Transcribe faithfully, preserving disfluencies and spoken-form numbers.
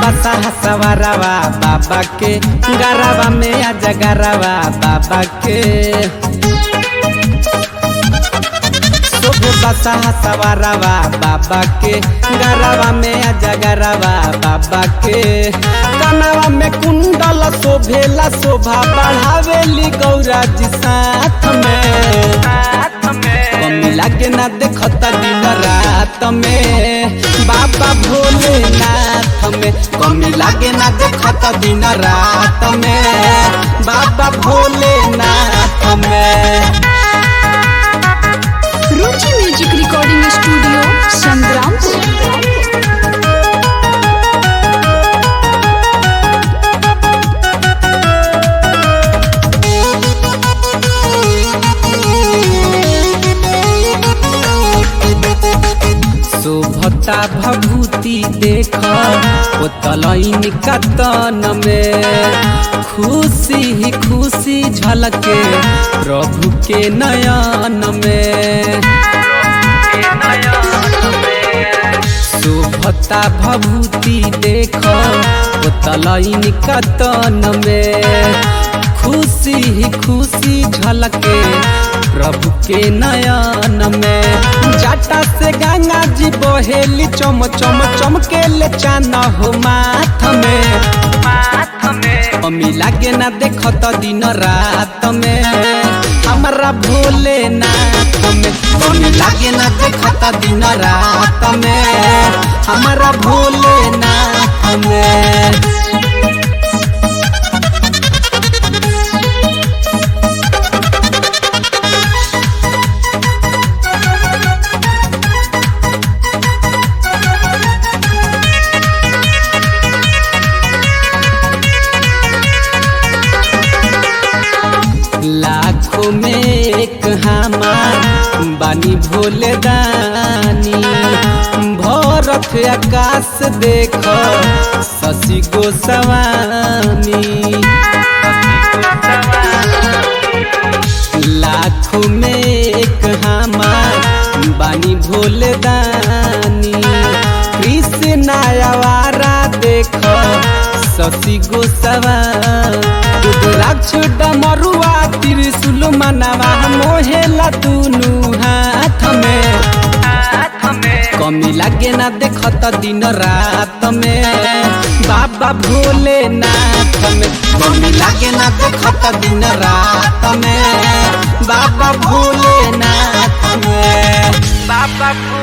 बसा सवारवा बाबा के गरवा में आजा गरवा बाबा के शोभे बसा सवारवा बाबा के गरवा में आजा गरवा बाबा के कनवा में कुंडल शोभेला शोभा बढ़ावेली गौरा जी साथ में कमी लागे ना देखता दिन रात में बाबा भोलेनाथ में कमी लागे ना देखता दिन रात में बाबा भोलेनाथ में। Ruchi music recording studio Sangrampur. शोभता भभूति देख तलैन कतन में खुशी ही खुशी झलके प्रभु के नयन में शोभता भभूति देख तलैन कतन में खुशी ही खुशी झलके प्रभु के नयन में जाटा से गंगा जी बहेली चम चम चमके ले चान हो माथ में कमी लागे ना देखत दिन रात में हमारा भोलेनाथ में कमी लागे ना देखत दिन रात में हमारा भोलेनाथ में। लाखों में एक हमार बानी भोले दानी भरत आकाश देख शशि गोस्वामी लाखों में एक हमार बानी भोले दानी कृष्ण आवारा देख शशि गोस्वामी रुद्राक्ष डमरुआ त्रिशूल मनवा मोहेला दुनु हाथ में कमी लागे ना देखत दिन रात में बाबा भोलेनाथ में कमी लागे ना देखत दिन रात में बाबा भोलेनाथ में बाबा